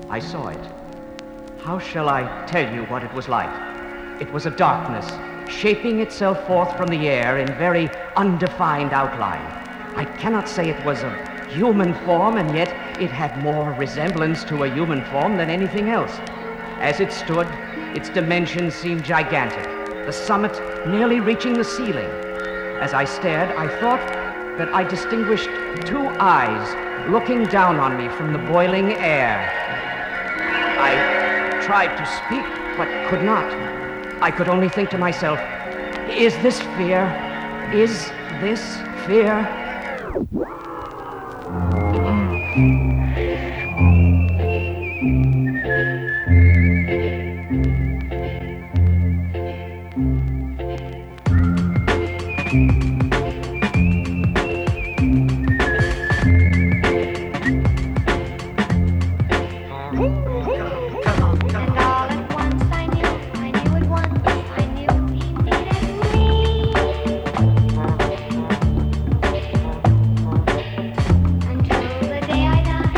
I saw it. How shall I tell you what it was like? It was a darkness, shaping itself forth from the air in very undefined outline. I cannot say it was of human form, and yet it had more resemblance to a human form than anything else. As it stood, its dimensions seemed gigantic, the summit nearly reaching the ceiling. As I stared, I thought that I distinguished two eyes looking down on me from the boiling air. I tried to speak, but could not. I could only think to myself, is this fear? Is this fear? Until the day I die.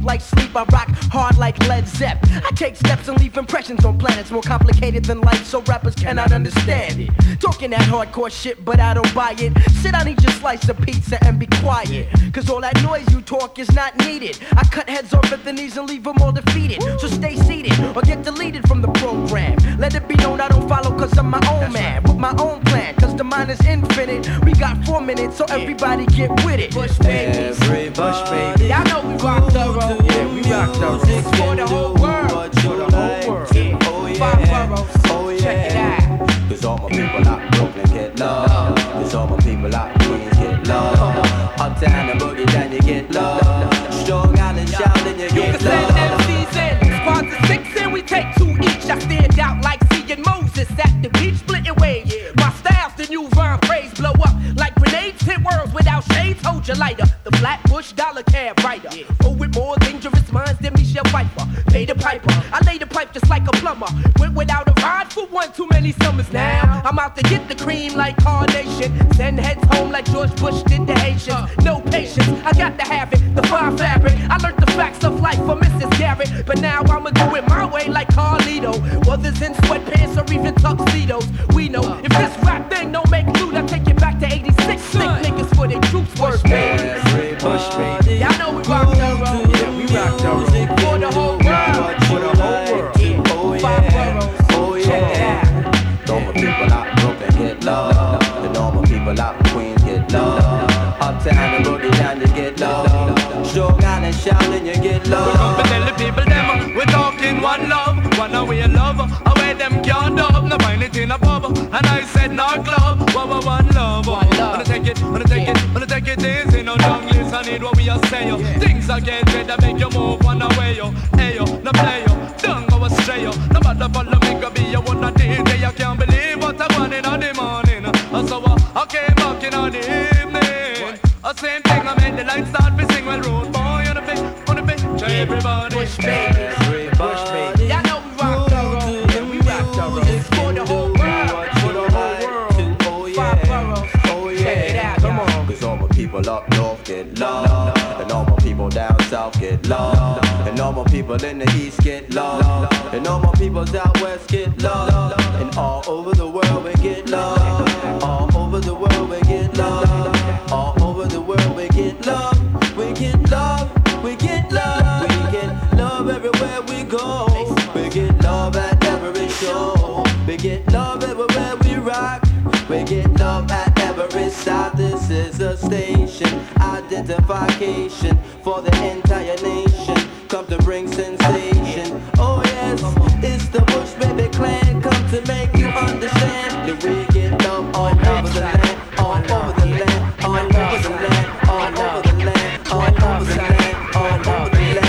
like sleep. I rock hard like Led Zepp. I take steps and leave impressions on planets more complicated than life, so rappers cannot understand it. Talking that hardcore shit, but I don't buy it. Sit down, eat your slice of pizza and be quiet, cause all that noise you talk is not needed. I cut heads off at the knees and leave them all defeated. So stay seated or get deleted from the program. Let it be known I don't follow cause I'm my own man, with my own plan, cause the mind is infinite. We got 4 minutes, so everybody get with it. Bush babies, Bush baby. Y'all know we rock thorough. Yeah, we rock thorough. It's for the whole world. For the whole world. Yeah. Oh, yeah. 5 boroughs. Check it out. Cause all my people out in Brooklyn get love. Cause all my people out in Queens get love. Uptown and boogie down you get love. Strong Island shouting you get love. MCs in, squads of 6 and we take 2 each. I stand out like seeing Moses at the beach splitting waves. My style's the new rhyme phrase, blow up like grenades, hit worlds without shades, hold your lighter. The Flatbush dollar cab writer, oh with more dangerous minds than Michelle Pfeiffer. Pay the piper, I lay the pipe just like a plumber. Went without a ride for one too many summers now. I'm out to get the cream like Carnation. Send heads home like George Bush did the Haitians. No patience, I got to have it, the fine fabric. I learned the facts of life from Mrs. Garrett, but now I'ma do it my way like Carlito. Others in sweatpants or even tuxedos. We know if this rap thing don't make loot, I take it back to 86. Sick niggas for their troops, worst baby. Bush baby. Y'all know we rock thorough. Yeah, we rock thorough. For the whole world. For the whole world. Yeah. 5 boroughs. Oh yeah. Check it out. Normal people out in Brooklyn get love. The normal people out in Queens get love. Uptown and boogie down you get love. Strong Island shouting you get love. We come to tell the people them we're talking one love, one away love. Away them can't dub, no find it in a pub. And I said no club, one love. Wanna take it, wanna take it, wanna take it easy. No long list, I need what we are saying. Things are getting ready, make you move one away yo. Hey yo, no play yo, don't go astray yo. No matter follow me, go be your one a DJ. I can't believe what I want in the morning. So I came back in the evening. Same thing, I made the lights start to sing. Well, road boy on the beach, everybody. Bush baby, Bush baby. Y'all know we rock thorough. Yeah, we rock thorough. It's for the whole world. For the whole world. Oh yeah. 5 boroughs. Oh yeah. Check it out, come on. Cause all my people up north get love. And all my people down south get love. And all my people in the east get love. And all my people out west get love. And all over the world we get love. All over the world we get love. All over the world we get love. We get love. We get love. We get love everywhere we go. We get love at every show. We get love everywhere we rock. We get love at every stop. This is a station identification for the entire nation. Come to bring sensation. Oh yes, it's the Bush Baby Clan. Come to make you understand that we get love all over the land, all over the land, all over the land, all over the land, all over the land, all over the land.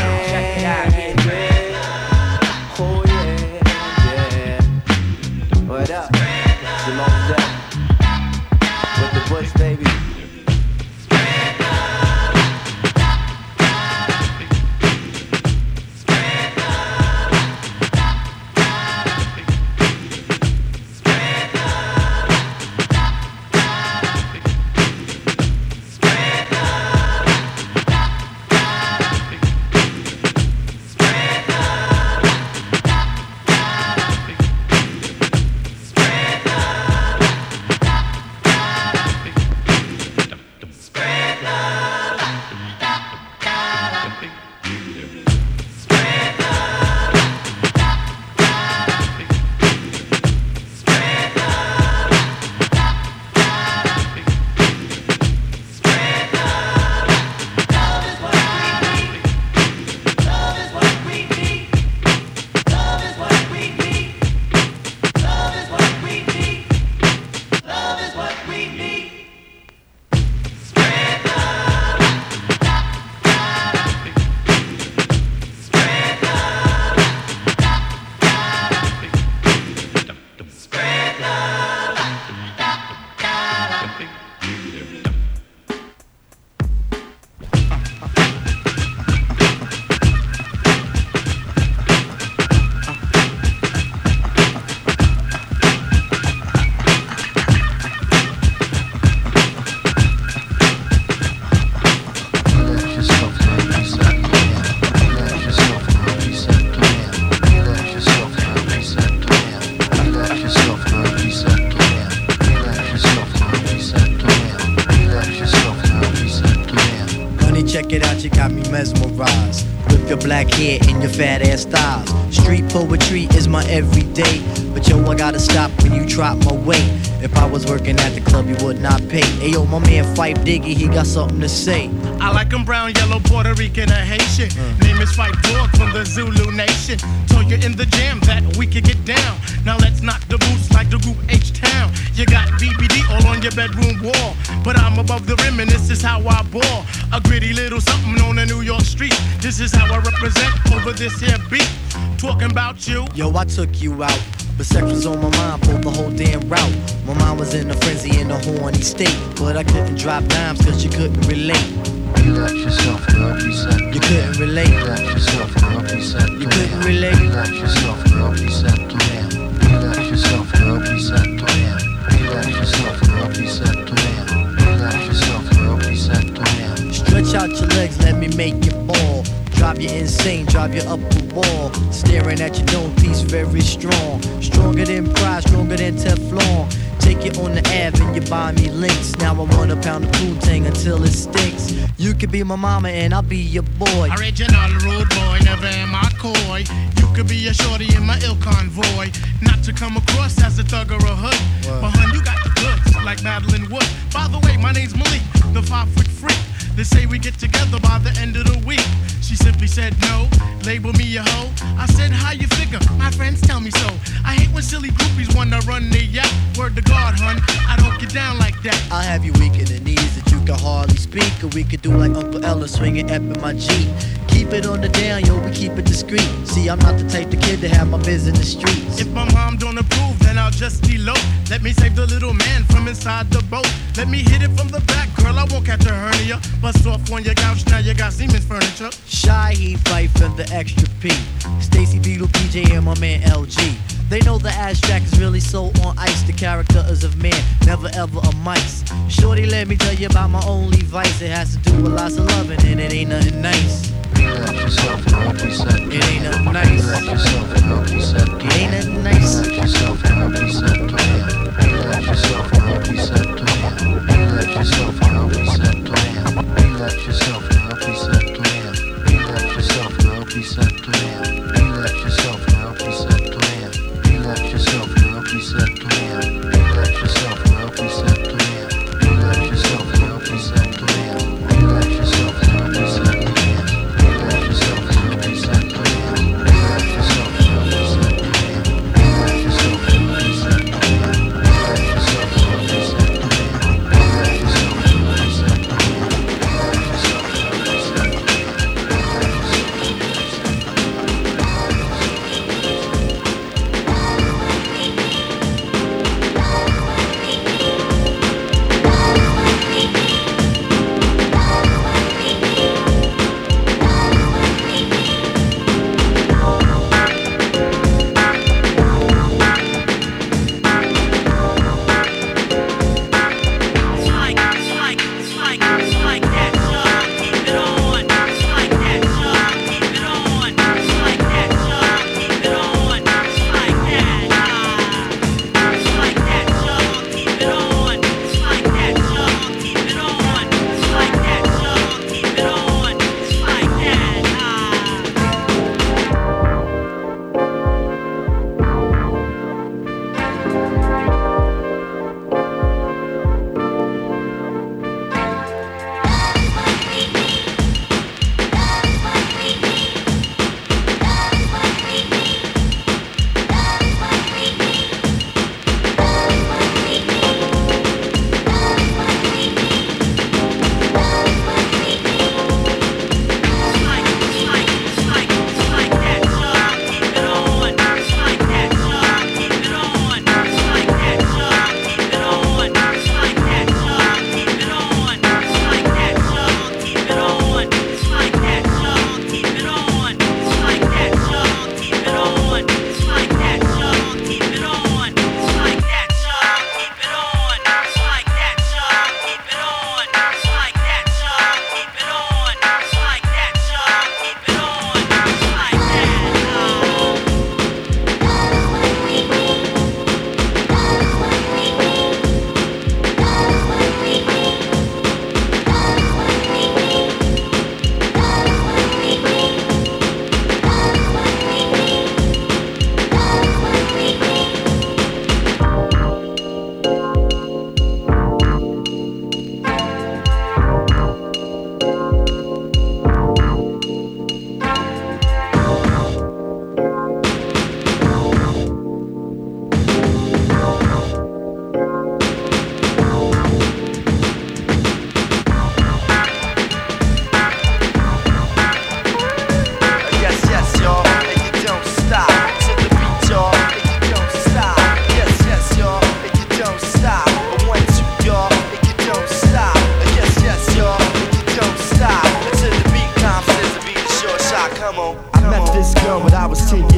Oh yeah, yeah. What up? Simone Zell with the Bush Baby. it out, you got me mesmerized. With your black hair and your fat ass thighs. Street poetry is my everyday. But yo, I gotta stop when you drop my weight. If I was working at the club, you would not pay. Ayo, my man Phife Diggy, he got something to say. I like him brown, yellow, Puerto Rican, or Haitian. Name is Phife Dog from the Zulu Nation. Told you in the jam that we could get down. Now let's knock the boots like the group H-Town. You got BBD all on your bedroom wall. But I'm above the rim and this is how I ball. A gritty little something on the New York street. This is how I represent over this here beat. Talking about you. Yo, I took you out. But sex was on my mind for the whole damn route. My mind was in a frenzy in a horny state. But I couldn't drop dimes cause you couldn't relate. Relax yourself, girl, reset. You couldn't relate. Relax yourself, girl, reset. You couldn't relate. Relax yourself, girl, reset to him. Relax yourself, girl, reset to him. Relax yourself, girl, reset to him. Relax yourself, girl, reset to him. Stretch out your legs, let me make you ball. Drive you insane, drive you up the wall. Staring at your dome piece, very strong. Stronger than pride, stronger than Teflon. Take it on the Ave and you buy me links. Now I want a pound of Poontang until it stinks. You could be my mama and I'll be your boy. Original rude boy, never am I coy. You could be a shorty in my ill convoy. Not to come across as a thug or a hood. But hun, you got the goods, like Madeline Wood. By the way, my name's Malik, the 5-foot freak. They say we get together by the end of the week. She simply said no, label me a hoe. I said, how you figure? My friends tell me so. I hate when silly groupies wanna run their yap. Word to God, hun, I don't get down like that. I'll have you weak in the knees that you can hardly speak. Or we could do like Uncle Ella swinging up in my Jeep. Keep it on the down, yo, we keep it discreet. See, I'm not the type of kid to have my biz in the streets. If my mom don't approve, then I'll just elope. Let me save the little man from inside the boat. Let me hit it from the back, girl, I won't catch a hernia. Bust off on your couch, now you got Siemens furniture. Shy, he Phife and the extra P. Stacy Beetle, PJ, and my man LG. They know the abstract is really so on ice. The character is of man, never ever a mice. Shorty, let me tell you about my only vice. It has to do with lots of loving and it ain't nothing nice. Relax yourself, girl, reset. It ain't nothing nice. Relax yourself, girl, reset. It ain't nothing nice. Relax yourself, girl, reset to him. Relax yourself, girl, reset to him. Relax yourself, girl, reset to him. Relax yourself, girl, reset to him. Relax yourself, girl, reset to him. Relax yourself, girl, reset to him. Relax yourself, girl, reset to him. Relax yourself, girl, reset to him. Relax yourself, girl, reset to him. Relax yourself, girl, reset to him. Relax yourself, girl, reset to him. Relax yourself, girl, reset to him. Relax yourself, girl, reset to him. Relax yourself, girl, reset to him.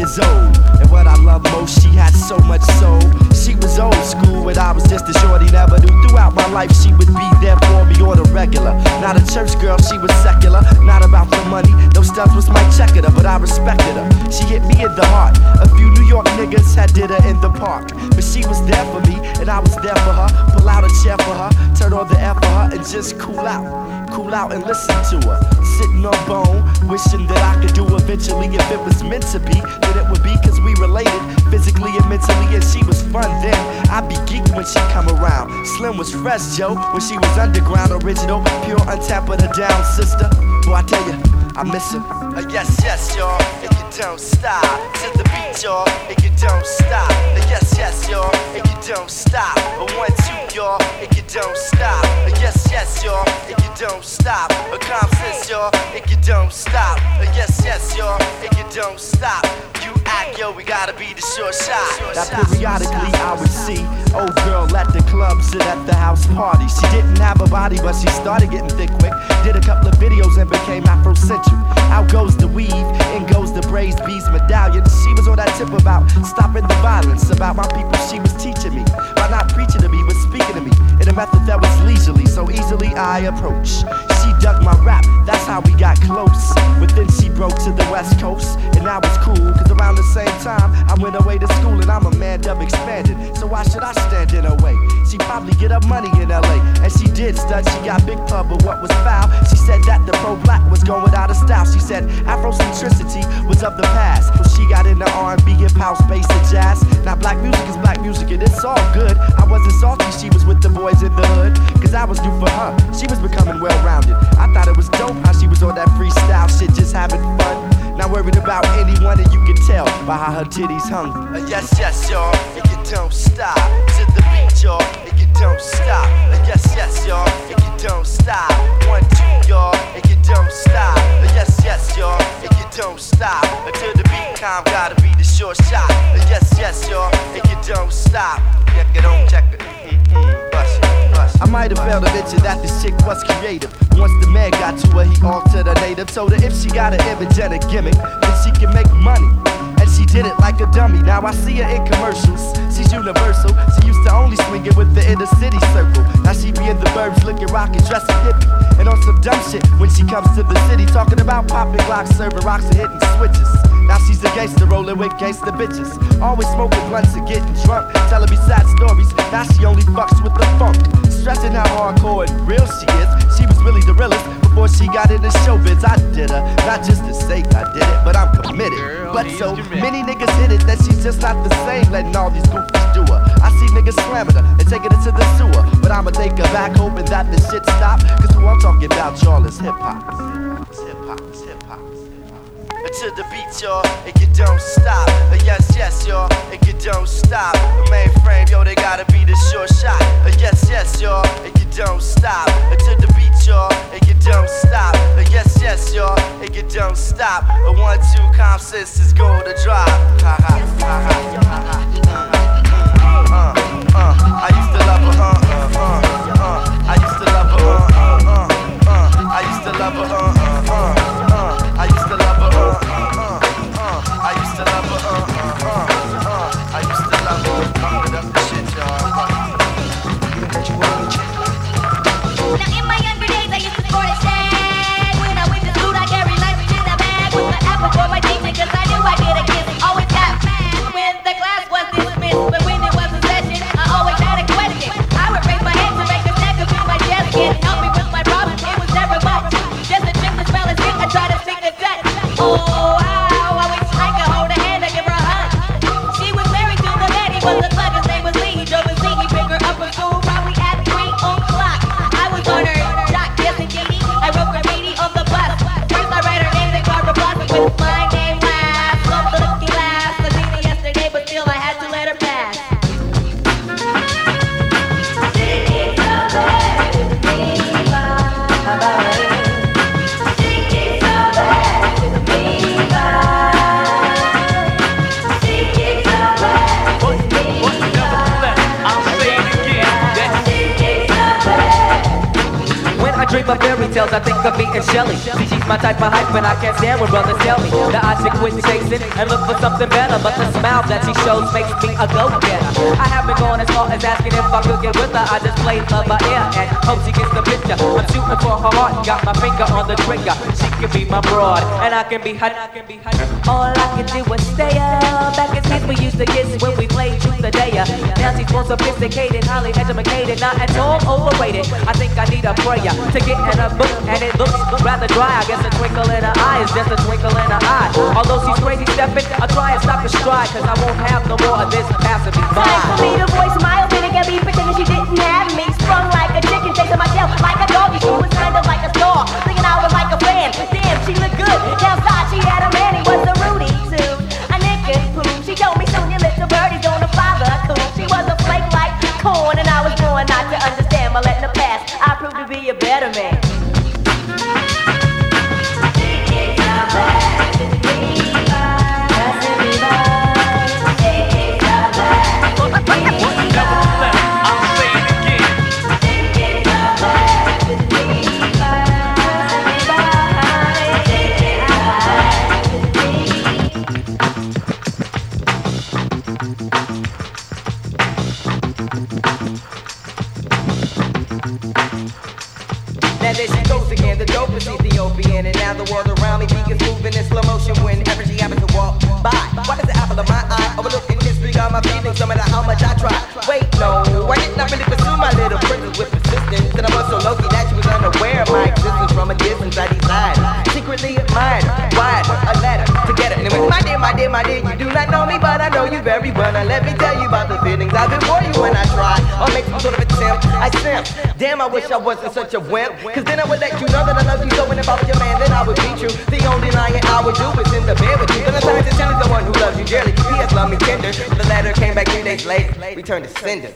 years old. And what I love most, she had so much soul. She was old school, and I was just a shorty, never knew. Throughout my life, she would be there for me on a regular. Not a church girl, she was secular. Not about the money, those stuff was my checker, but I respected her. She hit me in the heart. A few New York niggas had did her in the park, but she was there for me, and I was there for her. Pull out a chair for her, turn on the air for her, and just cool out and listen to her. Sitting on bone, wishing that I could do eventually. If it was meant to be, then it would be, cause we related physically and mentally, and she was fun then. I'd be geeking when she come around. Slim was fresh, Joe, when she was underground, original, pure, untapped her down, sister. Boy, I tell you, I miss her. Yes, yes, y'all, and you don't stop. To the beat, y'all, and you don't stop. Yes, yes, y'all, and you don't stop. 1, 2, y'all, and you don't stop. Yes, yes, y'all, and you don't stop. Calm sense, y'all, and you don't stop. Yes, yes, y'all, and you don't stop. You act, yo, we gotta be the short shot. Now periodically I would see old girl at the club, sit at the house party. She didn't have a body, but she started getting thick quick. Did a couple of videos and became Afrocentric. Out goes the weave, in goes the braids, beads, medallion. She was on that tip about stopping the violence. About my people she was teaching me, by not preaching to me, but speaking to me in a method that was leisurely, so easily I approach. She dug my rap, that's how we got close. But then she broke to the West Coast, and I was cool, cause around the same time I went away to school, and I'm a man dub expanded. So why should I stand in her way? She probably get up money in LA, and she did stud. She got big pub, but what was foul? She said that the pro-black was going out of style. She said Afrocentricity was of the past. So she got into R&B, hip house, bass, and jazz. Now black music is black music, and it's all good. I wasn't salty, she was with the boys in the hood, cause I was new for her. She was becoming well-rounded. I thought it was dope how she was on that freestyle shit, just having fun. Not worried about anyone, and you can tell by how her titties hung. Yes, yes, y'all, and you don't stop. To the beat, y'all, and you don't stop. Yes, yes, y'all, and you don't stop. 1, 2, y'all, and you don't stop. Yes, yes, y'all, and you don't stop. Until the beat calm, gotta be the short shot. Yes, yes, y'all, and you don't stop. Check it on, check it. Bust it. I might have failed to mention that this chick was creative. Once the man got to her, he altered her native. Told her if she got an image and a gimmick, then she can make money. And she did it like a dummy. Now I see her in commercials. She's universal. She used to only swing it with the inner city circle. Now she be in the burbs looking rockin', dressing hippie. And on some dumb shit when she comes to the city, talking about popping glocks, serving rocks and hitting switches. Now she's a gangster rolling with gangster bitches. Always smoking blunts and getting drunk, telling me sad stories. Now she only fucks with the funk. Stressing how hardcore and real she is. She was really the realest before she got into showbiz. I did her, not just to say I did it, but I'm committed. Girl, but so many niggas hit it that she's just not the same, letting all these goofies do her. I see niggas slamming her and taking it to the sewer, but I'ma take her back hoping that the shit stop. Cause who I'm talking about, y'all, is hip-hop. Hip-hop, hip-hop. To the beat, y'all, and you don't stop. Yes, yes, y'all, and you don't stop. Mainframe, yo, they gotta be the short shot. Yes, yes, y'all, and you don't stop. To the beat, y'all, and you don't stop. Yes, yes, y'all, and you don't stop. 1, 2, calm sense is going to drop. Ha ha, ha ha, I used to love her, I used to love her, I used to love her, I used to love her, I used to love her, I used to love her, that's the shit, y'all. Now in my younger days I used to score it sad. When I went to school I carried lunch in a bag with my apple for my teacher, cause I knew I'd get a kiss. Always got mad when the class was dismissed, but when it was a session I always had a question. dream of fairy tales, I think of meeting Shelly. See, she's my type of hype, and I can't stand when brothers tell me that I should quit chasing and look for something better. But the smile that she shows makes me a go-getter. I haven't gone as far as asking if I could get with her. I just played love by ear and hope she gets the picture. I'm shooting for her heart, got my finger on the trigger. She can be my broad, and I can be hot. All I can do is stay up. Back as kids we used to kiss when we played truth or dare. Now she's more sophisticated, highly educated, not at all overrated. I think I need a prayer to get in a book, and it looks rather dry. I guess a twinkle in her eye is just a twinkle in her eye. Although she's crazy stepping, I'll try and stop the stride, cause I won't have no more of this passing me by. Time for me to voice my opinion and be pretending she didn't have me. Sprung like a chicken, chasing myself like a doggy. She was kind of like a star, thinking I was like a fan. Damn, she looked good. Downside she had a man, he was a Rudy too. A naked poo. She told me soon your little birdie's gonna father cool. She was a flake like corn, and I was born not to understand, but letting the past, I proved to be a better man. Now there she goes again, the dope is Ethiopian, and now the world around me begins moving in slow motion whenever she happens to walk by. Why does the apple of my eye overlooking history got my feelings no matter how much I try? Wait, no, I did not really pursue my little princess with persistence, and I was so low-key that she was unaware of my existence. From a distance I decided, secretly admired her, write a letter to get her. And it went, my dear, you do not know me, but I know you very well. Now let me tell you about the feelings I've been for you when I try or make some sort of attempt. I simp. Damn, I wish I wasn't such a wimp, cause then I would let you know that I love you so, and if I was your man, then I would be true. The only lying I would do is in the bed with you. Then I'm trying to tell you the one who loves you dearly. P.S. love me tender. The letter came back 3 days later, returned to sender.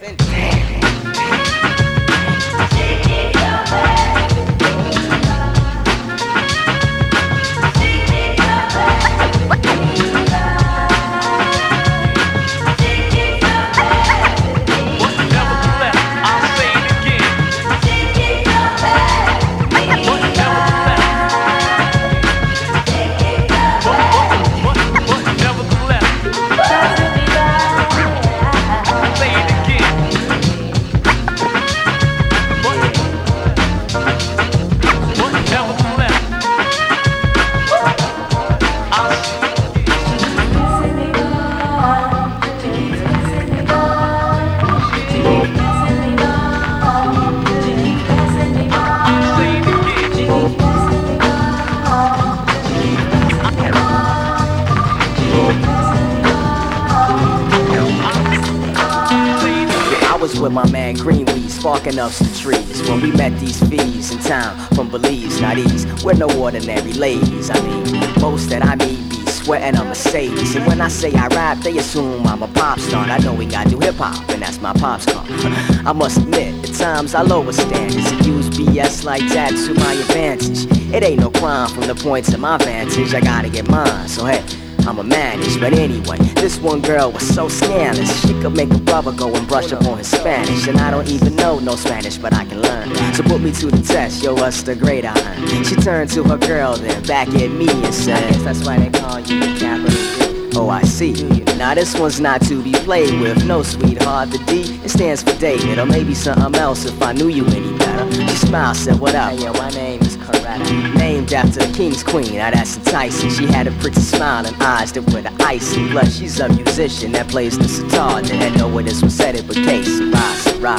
With my man Greenweed, sparking up some trees when we met these fees in town from Belize. Now these, we're no ordinary ladies. I mean, most that I meet be sweating on Mercedes. And when I say I rap, they assume I'm a pop star. I know we gotta do hip hop, and that's my pop's car. I must admit, at times I lower standards and use BS like that to my advantage. It ain't no crime from the points of my vantage. I gotta get mine, so hey, I'ma manage. But anyway, this one girl was so scandalous. She could make a brother go and brush up on his Spanish. And I don't even know no Spanish, but I can learn. So put me to the test, yo, what's the grade I earned? She turned to her girl then back at me and said, that's why they call you the capital D. Oh, I see. Now this one's not to be played with. No, sweetheart, the D, it stands for David. Or maybe something else if I knew you any better. She smiled, said, what up? Hey, yo, my name is Coretta. Named after the king's queen, now that's enticing. She had a pretty smile and eyes that were the icy. Plus, she's a musician that plays the sitar. Didn't know where this was headed, but que sera, sera.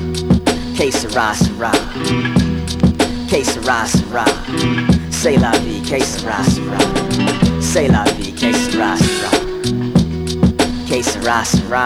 Que sera, sera. Que sera, sera. C'est la vie, que sera, sera. C'est la vie, que sera, sera. Que sera, sera.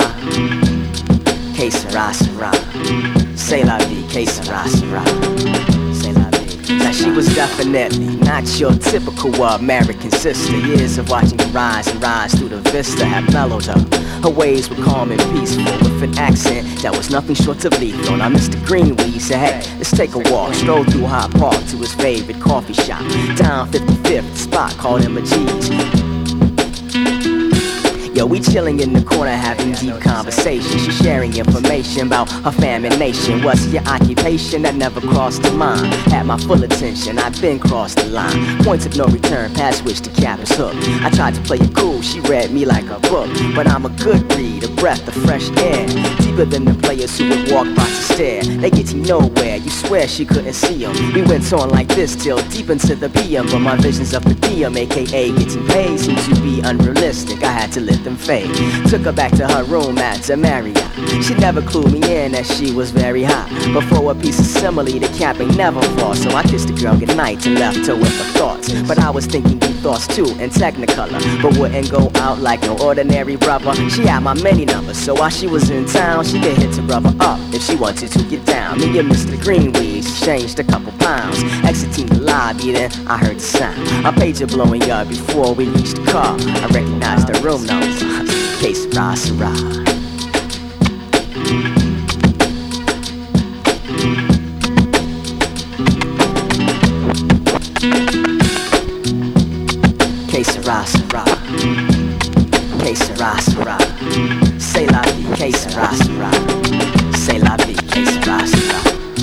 Que sera, sera. C'est la vie, que sera, sera. C'est la vie. Now she was definitely not your typical American sister. Years of watching her rise and rise through the vista have mellowed her. Her ways were calm and peaceful, with an accent that was nothing short of lethal. Now Mr. Greenweed said, hey, let's take a walk. Stroll through Hyde Park to his favorite coffee shop, down 55th spot called Emma G's. Yo, we chilling in the corner having deep conversation. She sharing information about her fam and nation. What's your occupation? That never crossed her mind. Had my full attention, I've been crossed the line. Points of no return, pass switch to cap is hooked. I tried to play it cool, she read me like a book. But I'm a good read, a breath of fresh air. Deeper than the players who would walk by to stare. They get to nowhere, you swear she couldn't see them. We went on like this till deep into the PM. But my visions of the PM, aka getting paid, seemed to be unrealistic. I had to let them fade. Took her back to her room at the Marriott. She never clued me in that she was very hot. But for a piece of simile, the cap ain't never fall. So I kissed the girl goodnight and left her with her thoughts. But I was thinking deep thoughts too in Technicolor, but wouldn't go out like no ordinary brother. She had my many numbers, so while she was in town, she could hit her brother up if she wanted to get down. Me and Mr. Greenweed exchanged a couple pounds. Exiting the lobby, then I heard the sound. A pager blowing up before we reached the car. I recognized the room number. Case Sarah. Que sera, sera. Que sera, sera. C'est la vie, que sera, sera. C'est la vie, que sera, sera.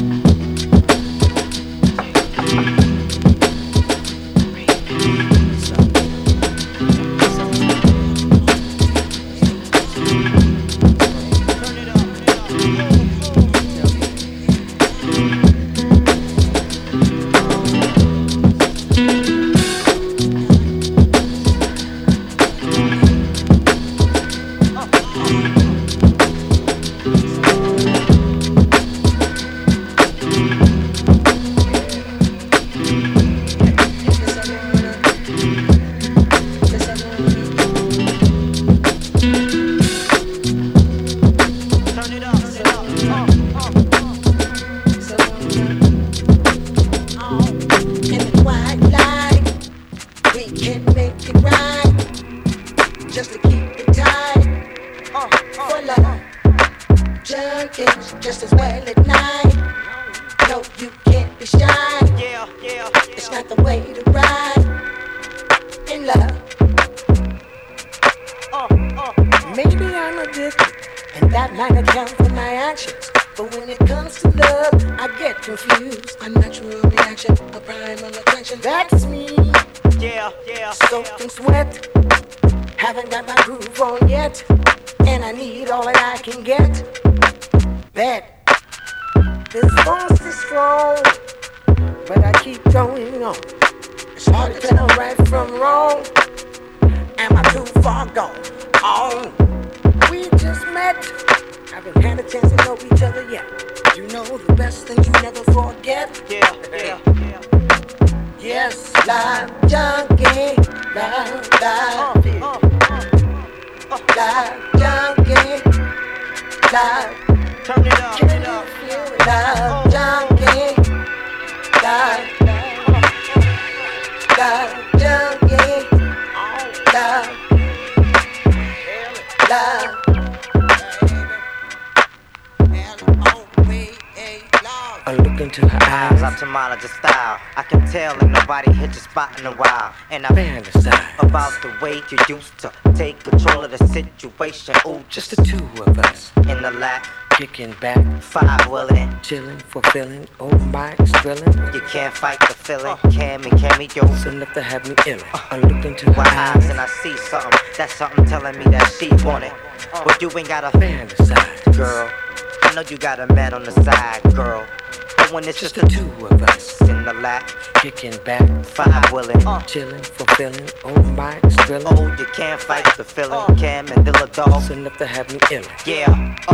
Ophthalmologist style. I can tell ain't nobody hit your spot in a while. And I fantasize about the way you used to take control of the situation. Ooh, just the two of us in the lap, kicking back, five-wheeling, chilling, fulfilling. Oh my, it's thrilling. You can't fight the feeling. Cam and cameo, enough to have me ill. I look into her eyes and I see something. That's something telling me that she want it. But you ain't gotta fantasize, girl. I know you got a man on the side, girl. When it's just the two of us in the lap, kicking back, five-wheeling, chilling, fulfilling. Oh my, it's thrilling. Oh, you can't fight the feeling. Cam and Dilla Dog, enough to have me ill. Yeah,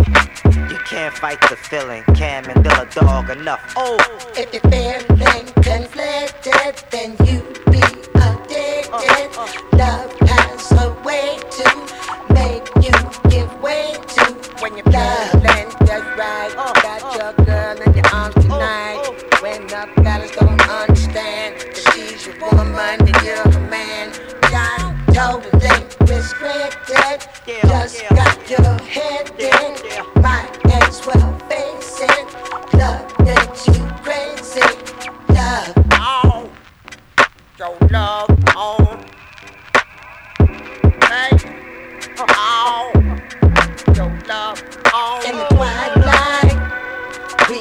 you can't fight the feeling. Cam and Dilla Dog, enough. Oh, if you're feeling conflicted, then you be addicted. Love has a way to make you give way to when you're feeling just right. Got your girl in your arms tonight. When the fellas don't understand that she's your woman and you're a man. Got totally restricted. Just got your head in. Might as well face it. Love makes you crazy. Love on. Your love on. Hey.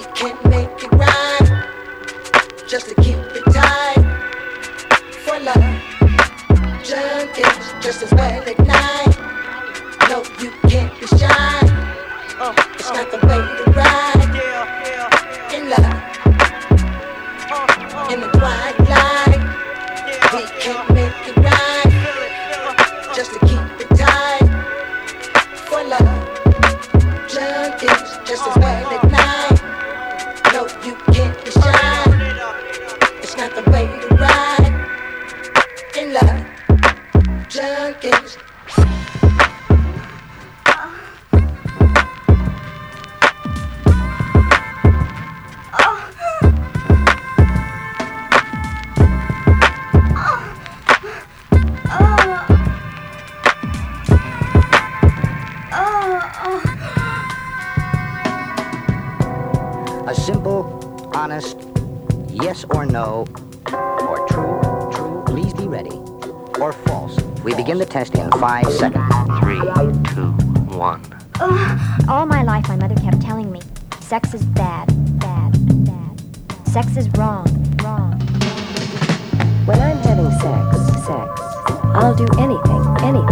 can make it right, just to keep it tight. For love, junkies just as well at night. No, you can't be shy. It's not the way to ride. In love, in the quiet light, we can't make it right, just to keep it tight. For love, junkies just as well at night. No, you can't be shy. It's not the way to ride. In love, junkies. A simple, honest, yes or no, or true, please be ready, or false. We begin the test in 5 seconds. 3, 2, 1. All my life, my mother kept telling me, sex is bad. Sex is wrong. When I'm having sex, I'll do anything.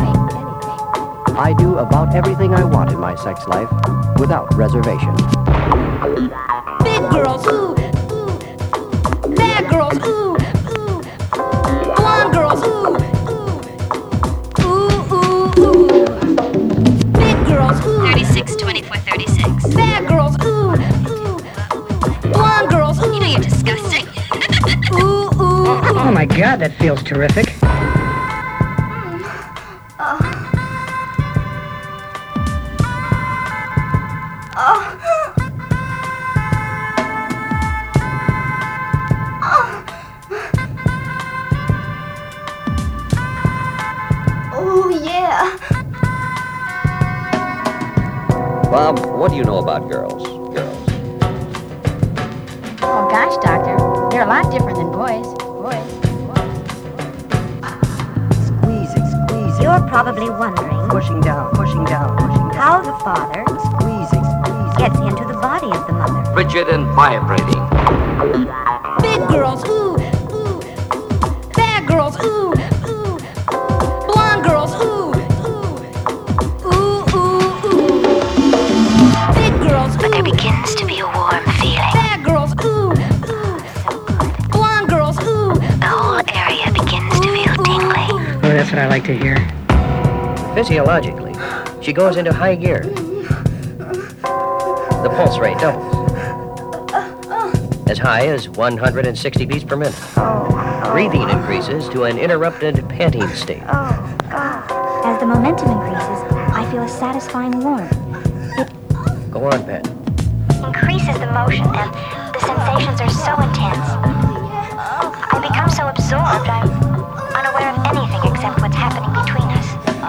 I do about everything I want in my sex life, without reservation. Big girls, ooh, ooh. Bad girls, ooh, ooh. Blonde girls, ooh, ooh. Ooh, ooh, ooh. Big girls, ooh. 36, 24, 36. Bad girls, ooh, ooh. Blonde girls, ooh. You know you're disgusting. Ooh, ooh, ooh. Oh my God, that feels terrific. Bob, what do you know about girls? Oh gosh, Doctor, they're a lot different than boys. Squeezing. You're probably wondering Pushing down. how the father Squeezing. gets into the body of the mother. Rigid and vibrating. Big girls, ooh, ooh. Bad girls, ooh, ooh. Blonde girls, ooh, ooh. Ooh, ooh, ooh. Big girls, ooh. But there begins to be a warm feeling. Bad girls, ooh, ooh. Blonde girls, ooh. The whole area begins to feel tingly. Oh, that's what I like to hear. Physiologically, she goes into high gear. The pulse rate doubles. As high as 160 beats per minute. Breathing increases to an interrupted panting state. As the momentum increases, I feel a satisfying warmth. Go on, Pat. Increases the motion, and the sensations are so intense. I become so absorbed, I'm unaware of anything except what's happening between us.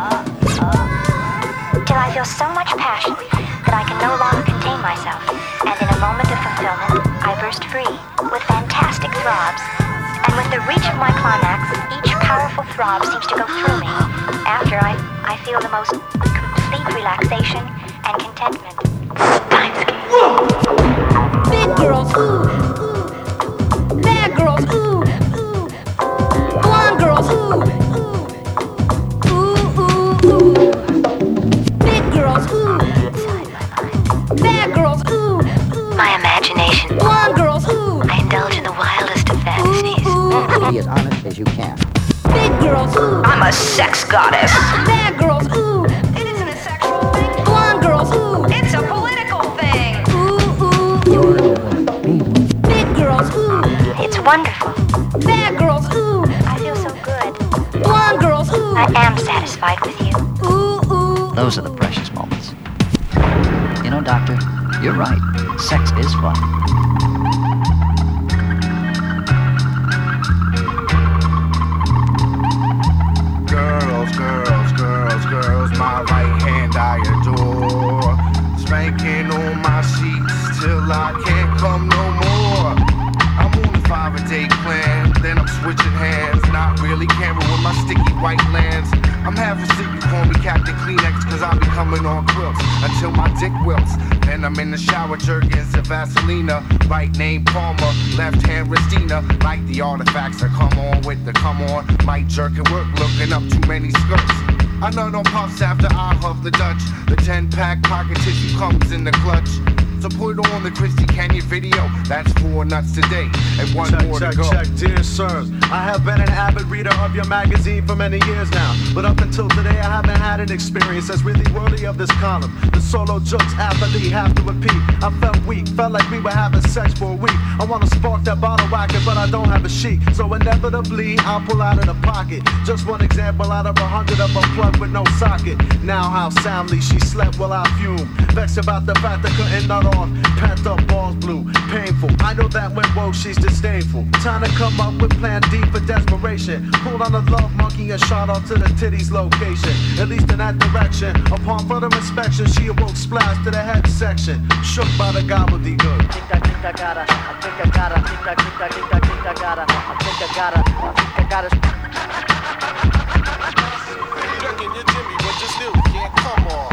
Till I feel so much passion that I can no longer contain myself, and in a moment of fulfillment, I burst free with fantastic throbs. And with the reach of my climax, each powerful throb seems to go through me. After, I feel the most complete relaxation and contentment. Big girls, ooh, ooh. Bad girls, ooh, ooh. Blonde girls, ooh, ooh. Ooh, ooh, ooh. Big girls, ooh, bad girls, ooh, ooh. My imagination. Blonde girls, ooh. I indulge in the wildest of fantasies. Be as honest as you can. Big girls, ooh. I'm a sex goddess. Bad girls, ooh. It isn't a sexual thing. Blonde girls, ooh. It's a political thing. Ooh, ooh, ooh. Big girls, ooh. It's wonderful. Bad girls, ooh. I feel so good. Blonde girls, ooh. I am satisfied with you. Ooh, ooh. Those are the precious moments. You know, Doctor, you're right. Sex is fun. Girls, my right hand I adore. Spanking on my sheets till I can't come no more. I'm on the 5-a-day plan. Then I'm switching hands, not really caring with my sticky white lands. I'm half asleep, you call me Captain Kleenex, cause I'll be coming on quilts until my dick wilts. Then I'm in the shower, jerkins and Vaselina. Right name Palmer, left hand Ristina. Like the artifacts that come on with the come on. Might jerk and work, looking up too many skirts. I nut on puffs after I huff the Dutch. The 10-pack pocket tissue comes in the clutch. So put on the Christy Canyon video. That's 4 nuts today and one more to go. Check, dear sirs. I have been an avid reader of your magazine for many years now. But up until today, I haven't had an experience that's really worthy of this column. The solo jokes aptly have to repeat. I felt weak, felt like we were having sex for a week. I wanna spark that bottle rocket, but I don't have a sheet. So inevitably, I'll pull out of the pocket. Just one example out of 100 of a plug with no socket. Now how soundly she slept while I fume. Vexed about the fact I couldn't nut on. Pent up balls blue, painful. I know that when woke she's disdainful. Trying to come up with plan D for desperation. Pulled on a love monkey and shot off to the titties location. At least in that direction. Upon further inspection, she awoke splash to the head section. Shook by the gobbledygook. I think I gotta. Checking your Jimmy, but you still can't come off.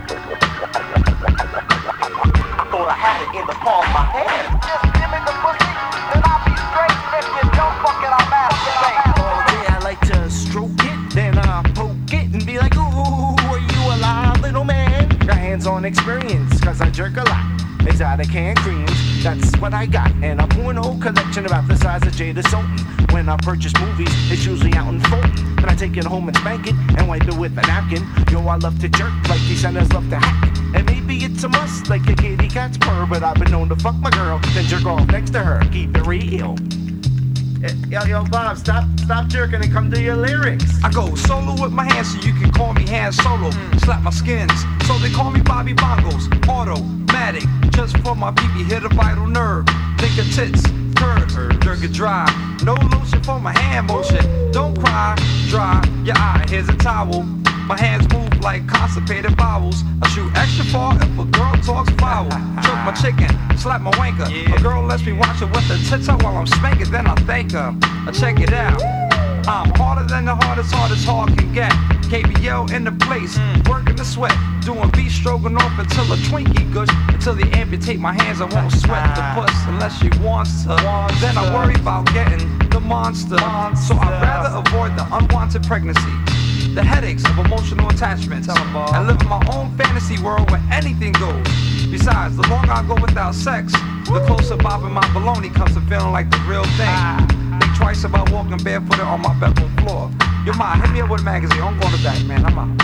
I had it in the palm of my hand. Just give me the pussy, and I'll be straight. If you don't fuck it, I'll masturbate. All day I like to stroke it, then I poke it and be like, ooh, are you alive, little man? Got hands-on experience, cause I jerk a lot. Exotic hand creams, that's what I got. And a porno collection about the size of Jada Sultan. When I purchase movies, it's usually out in Fulton. Then I take it home and spank it and wipe it with a napkin. Yo, I love to jerk like these centers love to hack. And maybe it's a must like a kitty cat's purr, but I've been known to fuck my girl, then jerk off next to her. Keep it real. Yo, Bob, stop jerking and come to your lyrics. I go solo with my hands, so you can call me Han Solo. Slap my skins, so they call me Bobby Bongos. Automatic, just for my pee-pee, hit a vital nerve. Think of tits, curves, jerk it dry. No lotion for my hand motion. Don't cry, dry your eye. Here's a towel. My hands move like constipated bowels. I shoot extra far if a girl talks foul. Choke my chicken, slap my wanker. A girl lets me watch her with her tits out while I'm spanking, then I thank her. I check it out. I'm harder than the hardest hard can get. KBL in the place, working the sweat. Doing beat stroking off until a Twinkie gush. Until they amputate my hands, I won't sweat the puss unless she wants to. Then I worry about getting the monster. So I'd rather avoid the unwanted pregnancy, the headaches of emotional attachments, and live in my own fantasy world where anything goes. Besides, the longer I go without sex, the closer bobbing my baloney comes to feeling like the real thing. Think twice about walking barefooted on my bedroom floor. Yo, Ma, hit me up with a magazine. I'm going to bed, man. I'm out.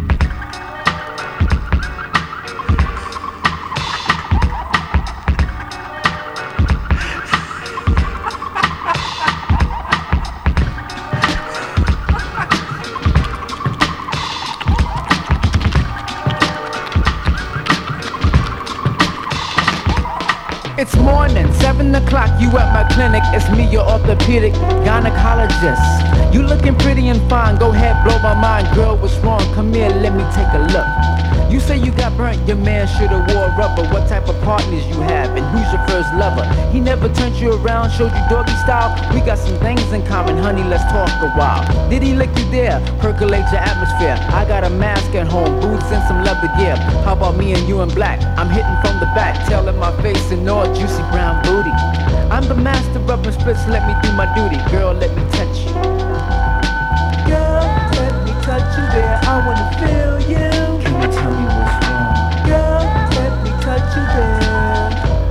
It's morning, 7 o'clock, you at my clinic. It's me, your orthopedic gynecologist. You looking pretty and fine, go ahead, blow my mind. Girl, what's wrong? Come here, let me take a look. You say you got burnt, your man should've wore rubber. What type of partners you have, and who's your first lover? He never turned you around, showed you doggy style? We got some things in common, honey, let's talk a while. Did he lick you there? Percolate your atmosphere. I got a mask at home, boots and some leather gear. How about me and you in black? I'm hitting from the back, tailing my face and all juicy brown booty. I'm the master of rubbing splits, let me do my duty. Girl, let me touch you. Girl, let me touch you there, I wanna feel you. Can you tell me what's wrong? Girl, let me touch you there.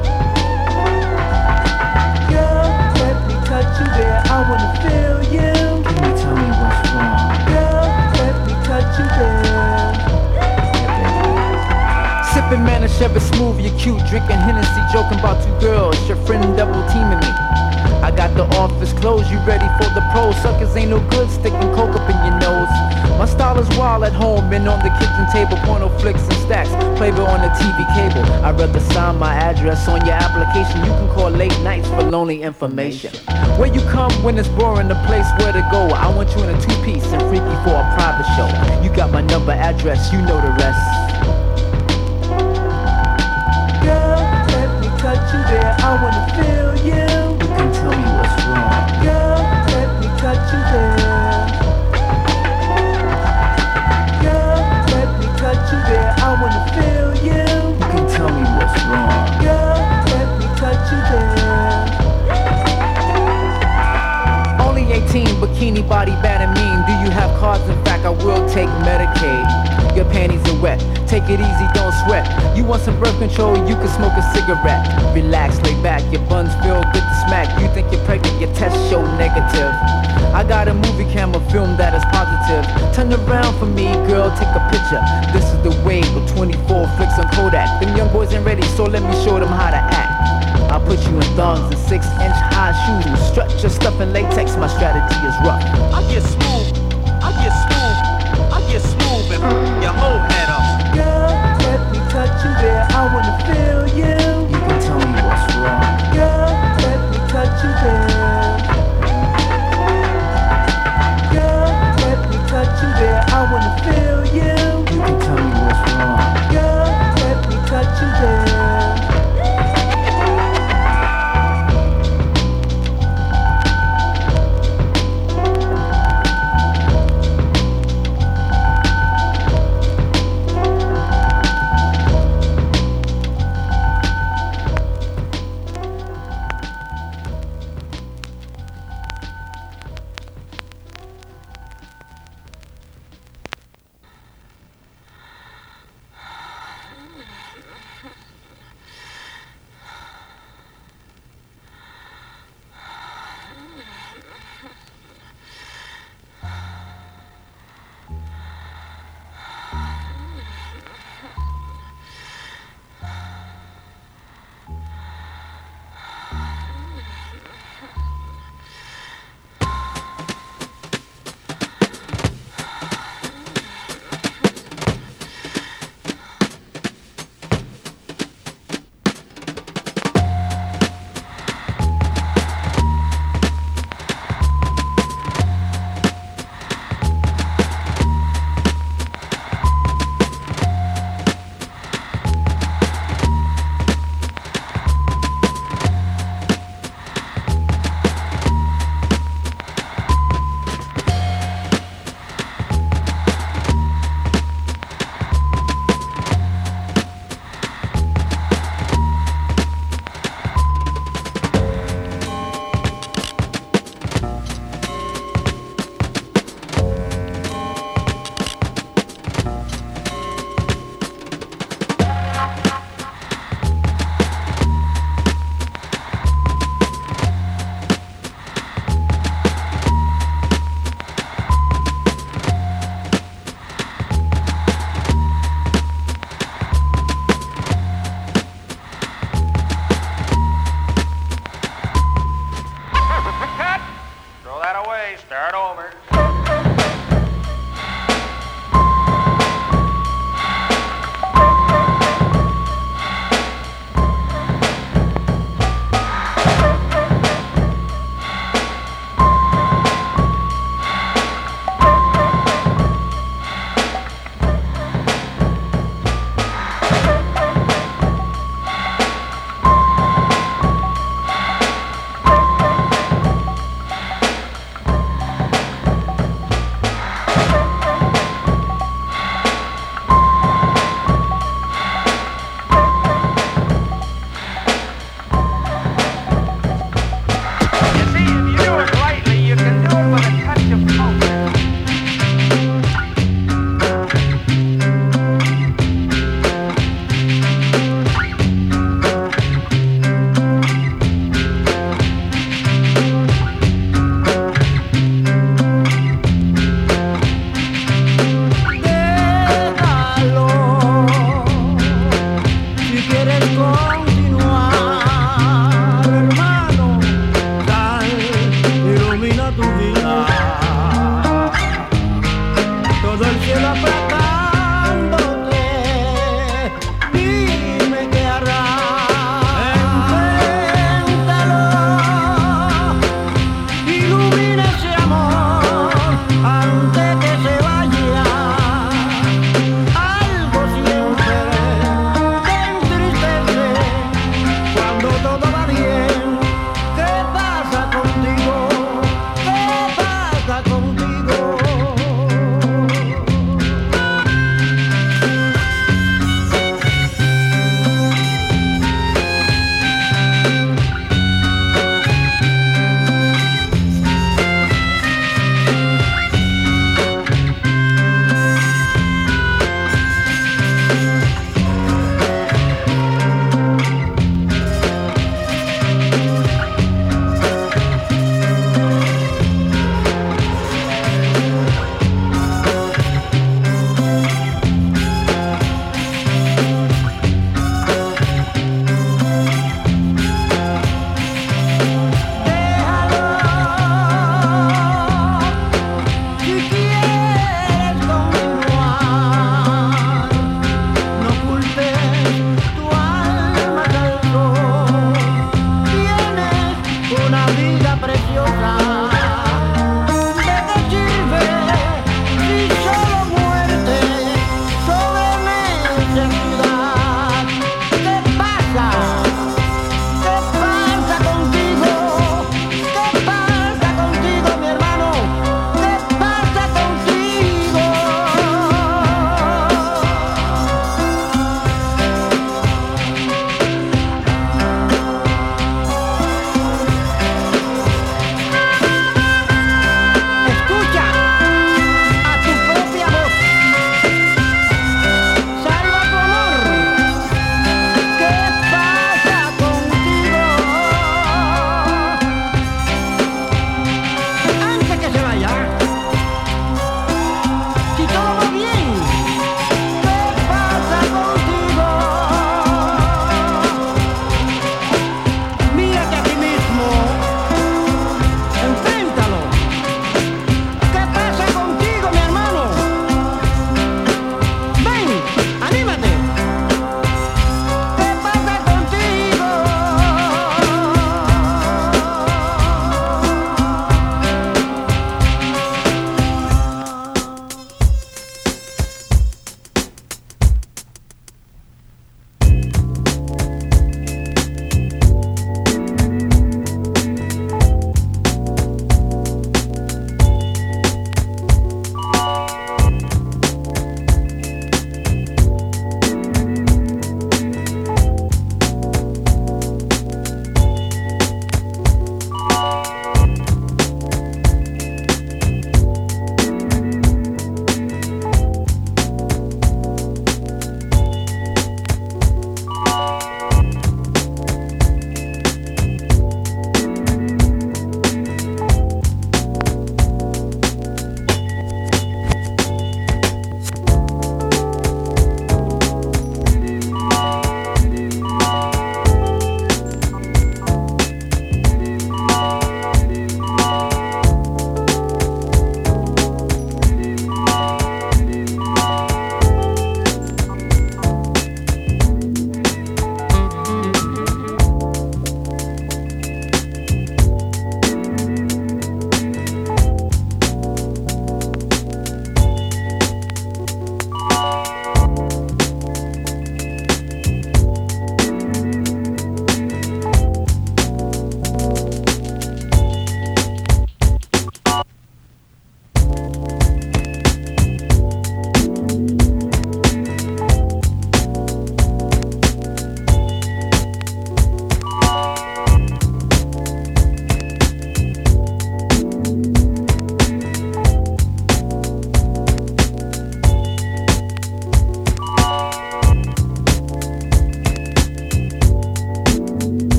Girl, let me touch you there, I wanna feel you. Can you tell me what's wrong? Girl, let me touch you there. Sipping Manischewitz smooth, you're cute, drinking Hennessy, joking about 2 girls, your friend double teaming me. I got the office closed, you ready for the pros? Suckers ain't no good, sticking coke up in your nose. My style is wild at home, been on the kitchen table, porno flicks and stacks, Playboy on the TV cable. I'd rather sign my address on your application. You can call late nights for lonely information. Where you come when it's boring, the place where to go. I want you in a 2-piece and freaky for a private show. You got my number, address, you know the rest. Girl, let me touch you there, I wanna feel you. You can tell me what body bad and mean. Do you have cards? In fact, I will take Medicaid. Your panties are wet. Take it easy, don't sweat. You want some birth control? You can smoke a cigarette. Relax, lay back. Your buns feel good to smack. You think you're pregnant? Your tests show negative. I got a movie camera film that is positive. Turn around for me, girl. Take a picture. This is the wave of 24 flicks on Kodak. Them young boys ain't ready, so let me show them how to act. I'll put you in thongs and 6-inch high shoes. Strut your stuff in latex, my strategy is rough. I get smooth, I get smooth, I get smooth and your whole head up. Girl, let me touch you there, I wanna feel you. You can tell me what's wrong. Girl, let me touch you there. Girl, let me touch you there, I wanna feel you. You can tell me what's wrong. Girl, let me touch you there.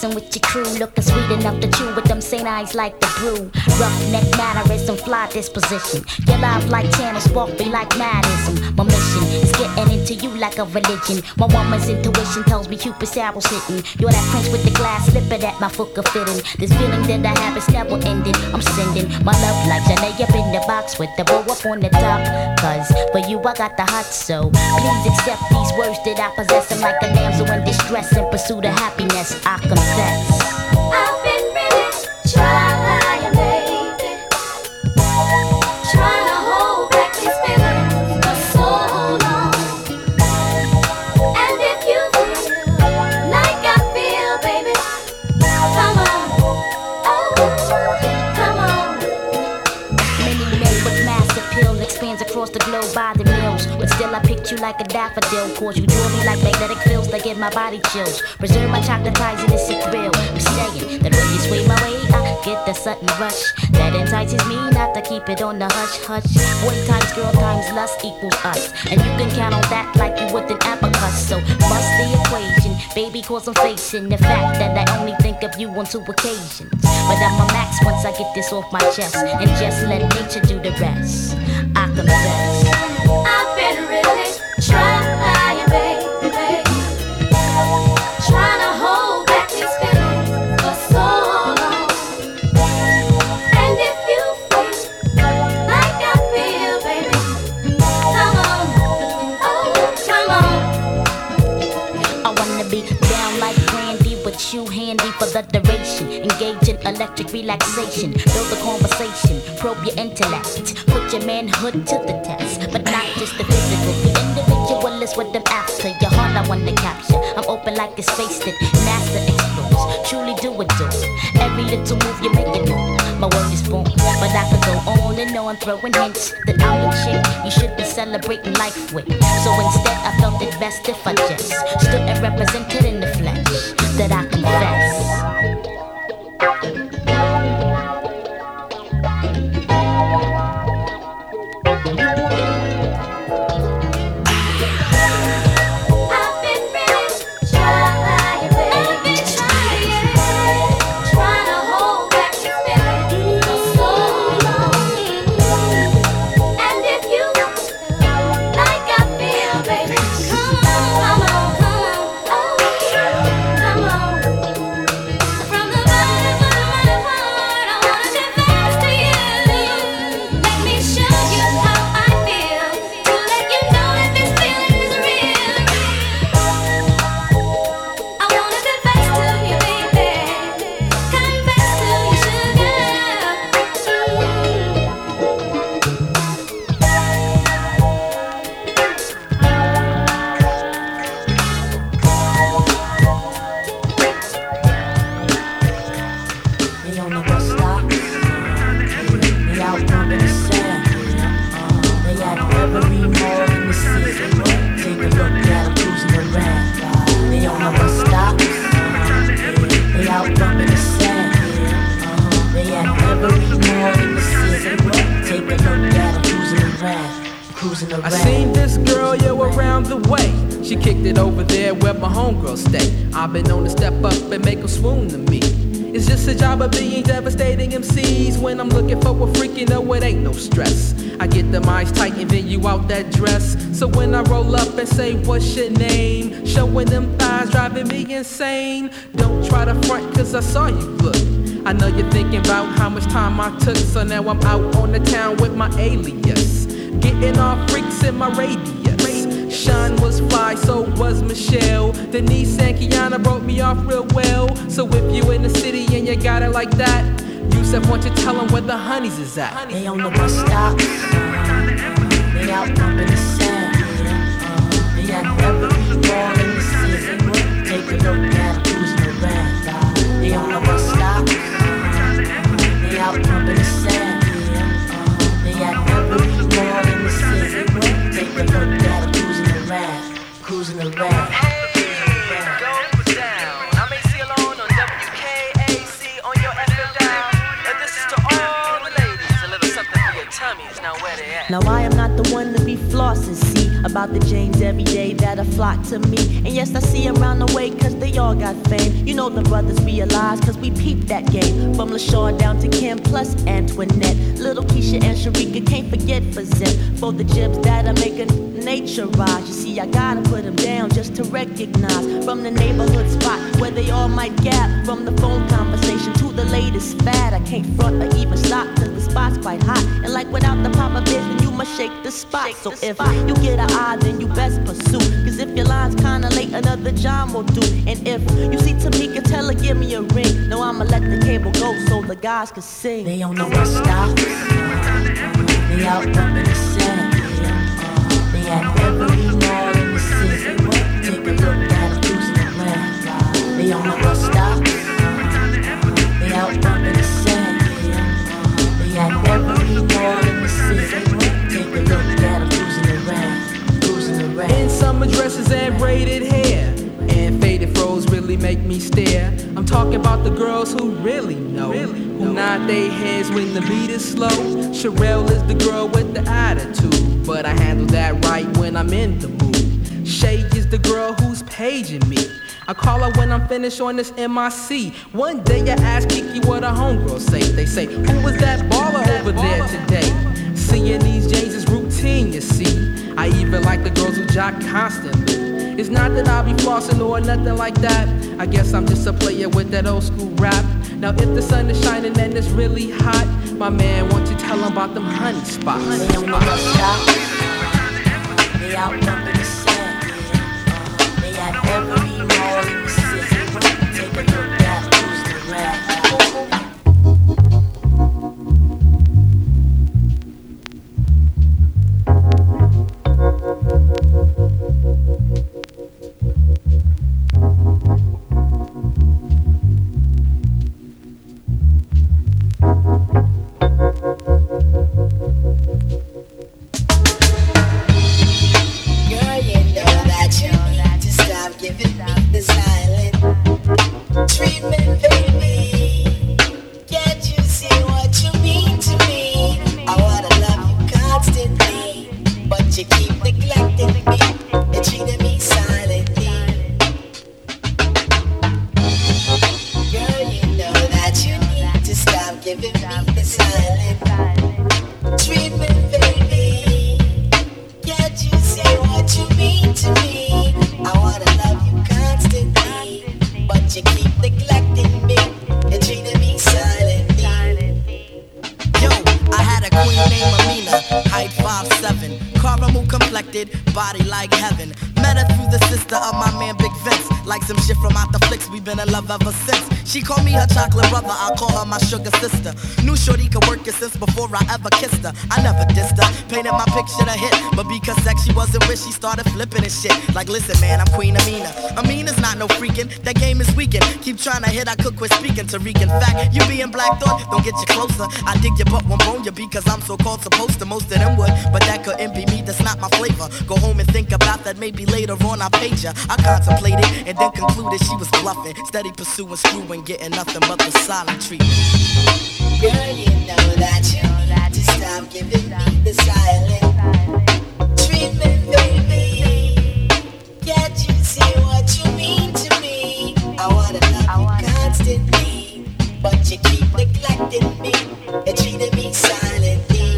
mixing with your crew, looking sweet enough to chew with them St. Eyes like the brew. Roughneck mannerism, fly disposition. Your life like channel, spark me like madism. My mission is getting into you like a religion. My woman's intuition tells me Cupid's arrow's hitting. You're that prince with the glass slipper that my foot could fit in. This feeling that I have is never ending. I'm sending my love like Janae up in the box with the bow up on the top. Cause for you I got the hot, so please accept these words that I possess. I'm like a damsel in distress in pursuit of happiness, I confess. I've been really trying, baby, trying to hold back these feelings for so long. And if you feel like I feel, baby, come on, oh, come on. Many men with mass appeal expands across the globe by the mills, but still I picked you like a daffodil. Cause you draw me like magnetic fields that give my body chills. Preserve my chocolate pies and it's a thrill. I'm saying that when you sway my way, I get the sudden rush that entices me not to keep it on the hush hush. Boy times girl times lust equals us, and you can count on that like you would an abacus. So bust the equation, baby, cause I'm facing the fact that I only think of you on 2 occasions. But I'm a max once I get this off my chest, and just let nature do the rest. I confess. I've been really trying, baby, trying to hold back these feelings for so long. And if you feel like I feel, baby, come on, oh, come on. I wanna be down like Brandy with you handy for the duration. Engage in electric relaxation, build a conversation, probe your intellect, put your manhood to the test, but not just the physical. The individual is what I'm after. Your heart I want to capture. I'm open like a space that NASA explores. Truly do adore every little move you make it more. My word is born, but I could go on and on throwing hints that I'm a chick you should be celebrating life with. So instead I felt it best if I just stood and represented in the flesh that I confess. I seen this girl, around the way. She kicked it over there where my homegirls stay. I've been known to step up and make them swoon to me. It's just a job of being devastating MCs. When I'm looking for a freak, you know it ain't no stress. I get them eyes tight and then you out that dress. So when I roll up and say, what's your name? Showing them thighs driving me insane. Don't try to front cause I saw you look. I know you're thinking about how much time I took. So now I'm out on the town with my alias, getting all freaks in my radius. Sean was fly, so was Michelle. Denise and Kiana broke me off real well. So if you in the city and you got it like that, Yusef want to tell them where the honeys is at. They on the bus stop, they out pumping the sand. They at every mall in the city. Take a look at who's around. They on the bus stop, they out pumping the sand. They at every mall in the city. Take a look at cruising around. Now I am not the one to be flossing, see about the James every day that a flock to me. And yes, I see them round the way cause they all got fame. You know the brothers realize cause we peep that game. From LaShaw down to Kim plus Antoinette, Little Keisha and Sharika, can't forget for Zen. For the jibs that'll make a nature rise. You see I gotta put them down just to recognize. From the neighborhood spot where they all might gap. From the phone conversation to the latest fad, I can't front or even stop cause the spot's quite hot. And like without the pop of vision, you must shake the spot. So if you get an eye, then you best pursue. Cause if your line's kinda late, another John will do. And if you see Tamika, tell her give me a ring. No, I'ma let the cable go so the guys can sing. They don't know what stops. They out up in the city. They at every mall in the city. Take a look at it, losing the land. They don't know what stops. They out up in the city. They at every mall in the city. Take a look at it, losing the land. Losing the land. In summer dresses and braided hair and faded froze really make me stare. I'm talking about the girls who really know, who nod their heads when the beat is slow. Sherelle is the girl with the attitude, but I handle that right when I'm in the mood. Shay is the girl who's paging me. I call her when I'm finished on this MIC. One day I ask Kiki what her homegirls say. They say, who was that baller over there today? Seeing these James is routine, you see. I even like the girls who jock constantly. It's not that I be flossing or nothing like that. I guess I'm just a player with that old school rap. Now if the sun is shining and it's really hot, my man wants to tell him about them honey spots. They don't know what stops. They out up in the city. They at every mall in the city. Take a look at who's the rap. Body like heaven. Met her through the sister of my man Big Vince. Like some shit from out the flicks, we been in love ever since. She called me her chocolate brother, I call her my sugar sister. Knew shorty could work it since before I ever kissed her. I never dissed her, painted my picture to hit. But because sex she wasn't with, she started flipping and shit. Like listen man, I'm Queen Amina. Amina's not no freakin', that game is weakin'. Keep trying to hit, I could quit speaking. Tariq, in fact, you being Black Thought, don't get you closer. I dig your butt, won't bone you because I'm so called supposed to. Most of them would, but that couldn't be me, that's not my flavor. Go home and think about that, maybe later on I page her. I contemplated and then concluded she was bluffing. Steady pursuing, screwing, getting nothing but the silent treatment. Girl, you know that you need to stop giving me the silent treatment, baby. Can't you see what you mean to me? I wanna love you constantly, but you keep neglecting me and treating me silently.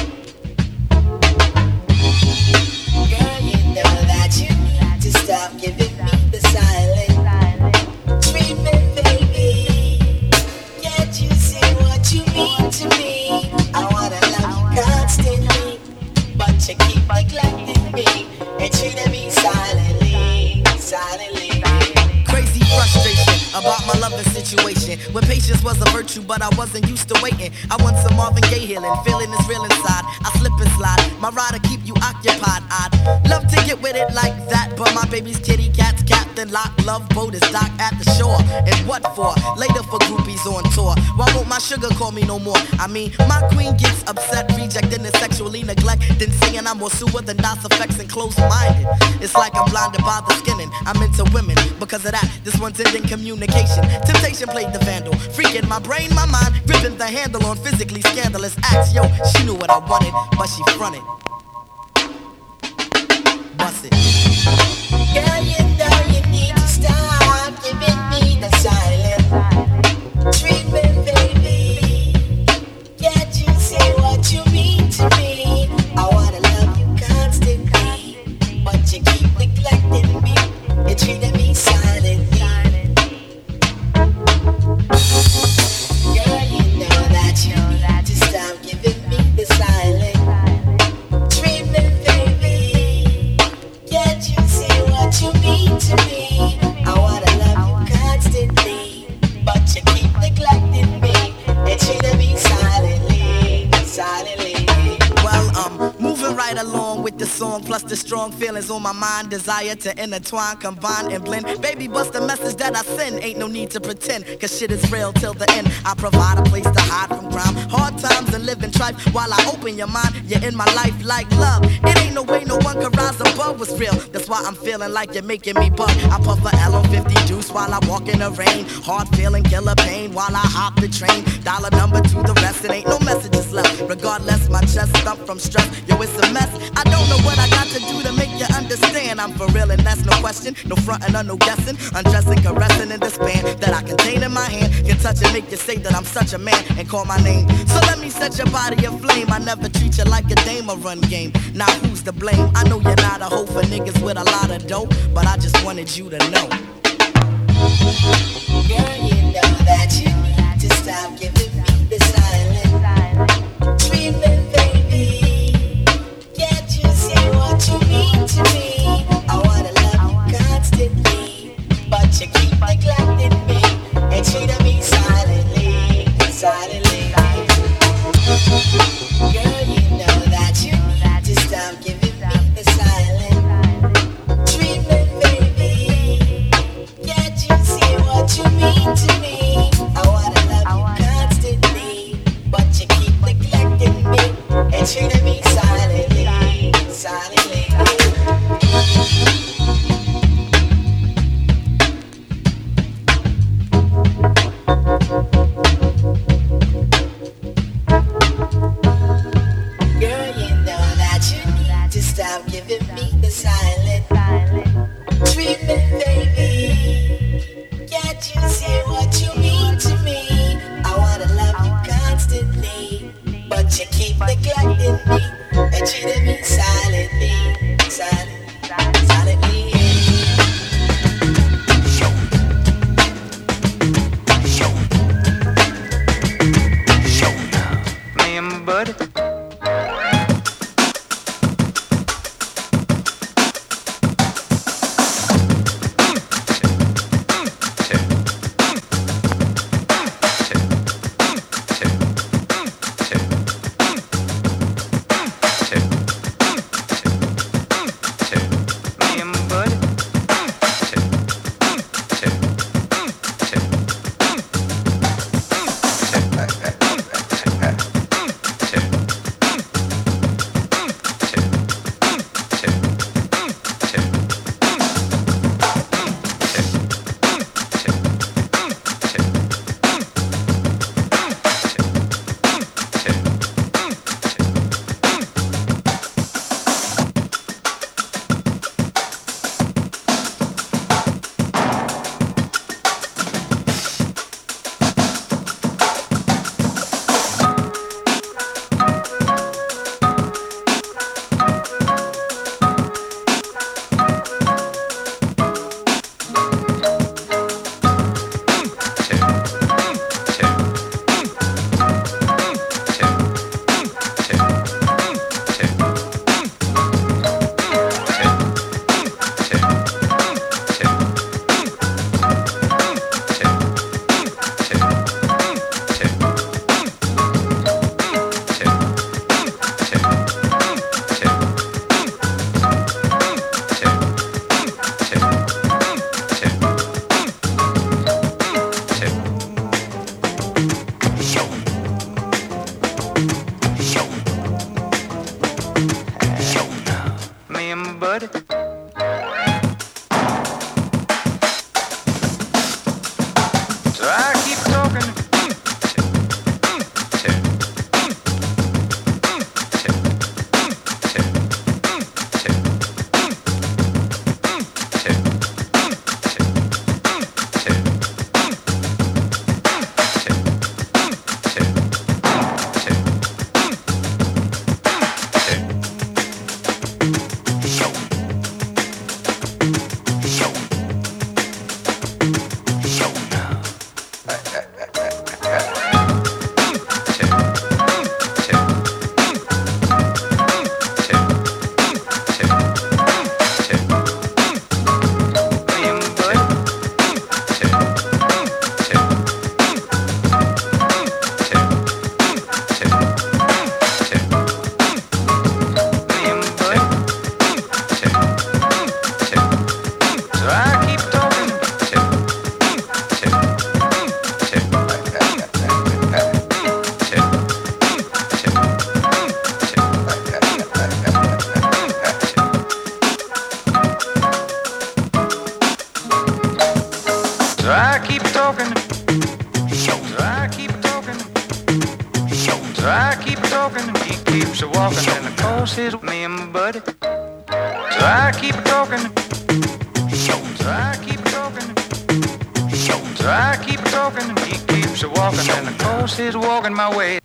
Girl, you know that you need to stop giving me the silent treatment, baby. Can't you see what you mean to me? I wanna love you constantly, but you keep neglecting me and treating me silently, silently. Crazy frustration about my loving situation. When patience was a virtue, but I wasn't used to waiting. I want some Marvin Gaye healing, feeling is real inside. I slip and slide, my ride to keep you occupied. I'd love to get with it like that, but my baby's kitty cat's captain lock. Love boat is docked at the shore. And what for? Later for groupies on tour. Why won't my sugar call me no more? I mean, my queen gets upset, rejecting and sexually neglect. Then saying I'm more sewer than DOS effects and closed-minded. It's like I'm blinded by the skinning. I'm into women. Because of that, this one's ending communication. Temptation played the vandal, freaking my brain, my mind, gripping turned the handle on physically scandalous acts. Yo, she knew what I wanted, but she fronted. Bust it. Girl, you know you need to stop giving me the silent treatment, baby. Can't you see what you mean to me? I wanna love you constantly, but you keep neglecting me. You're treating me silently. Girl, you know that you need to stop giving me the silent treatment, baby. Can't you see what you mean to me? I wanna love you constantly, but you keep neglecting me and treating me silently, silently. Well, moving right along with the song, plus the strong feelings on my mind, desire to intertwine, combine, and blend. Baby, bust the message that I send, ain't no need to pretend, cause shit is real till the end. I provide a place to hide from crime, hard times and living trife, while I open your mind, you're in my life like love. It ain't no way no one can rise above what's real, that's why I'm feeling like you're making me bug. I puff a L on 50 juice while I walk in the rain, hard feeling, killer pain while I hop the train. Dollar number to the rest, it ain't no messages left. Regardless, my chest stumped from stress, yo, it's a mess. I don't know what I got to do to make you understand. I'm for real and that's no question, no frontin' or no guessing. Undressing, caressing in this band that I contain in my hand, can touch and make you say that I'm such a man and call my name. So let me set your body aflame. I never treat you like a dame or run game. Now who's to blame? I know you're not a hoe for niggas with a lot of dough, but I just wanted you to know. Girl, you know that you need to stop giving me the silent treatment, baby. Can't you see what you mean to me? I wanna love you constantly, but you keep neglecting me and treating me silently, silently. Girl, you know that you need to stop giving me the silent treatment, baby. Can't you see what you mean to me? I wanna love you constantly, but you keep neglecting me and treating me silently, silently. Girl, you know that you need to stop giving me the silent treatment, baby. Can't you see what you mean to me? I wanna love you constantly, but you keep neglecting me and treating me silently, silently. Me and my buddy. talking and he keeps a walking, and of course he's me and my buddy. So I keep talking, so I keep talking, so I keep talking and he keeps a walking, and of course he's walking my way.